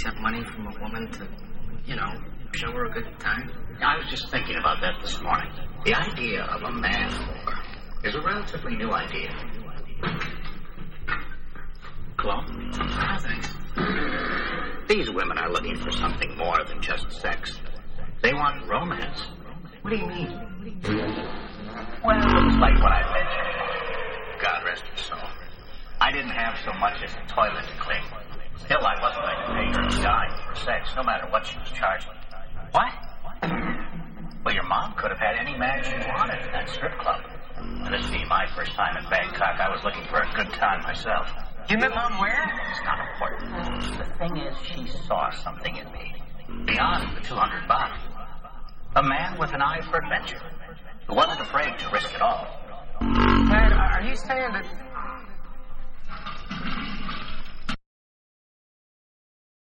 accept money from a woman to, show her a good time? I was just thinking about that this morning. The idea of a man whore is a relatively new idea. Hello? Oh, thanks. These women are looking for something more than just sex. They want romance. What do you mean? Well, it's like what I mentioned. God rest her soul. I didn't have so much as a toilet to clean. Still, I wasn't going to pay her a dime for sex, no matter what she was charging. What? Well, your mom could have had any man she wanted in that strip club. And this being my first time in Bangkok, I was looking for a good time myself. You met Mom where? It's not important. The thing is, she saw something in me. Beyond the 200 baht. A man with an eye for adventure. Who wasn't afraid to risk it all. Dad, are you saying that